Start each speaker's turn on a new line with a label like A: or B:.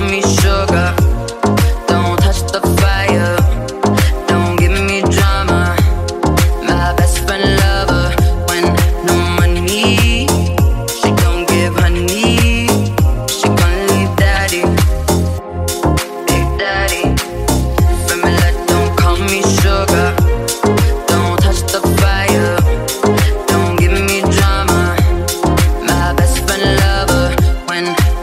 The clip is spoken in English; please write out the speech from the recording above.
A: me sugar. Don't touch the fire. Don't give me drama. My best friend lover when no money. She don't give honey. She gon' leave daddy, big daddy. Family, don't call me sugar. Don't touch the fire. Don't give me drama. My best friend lover when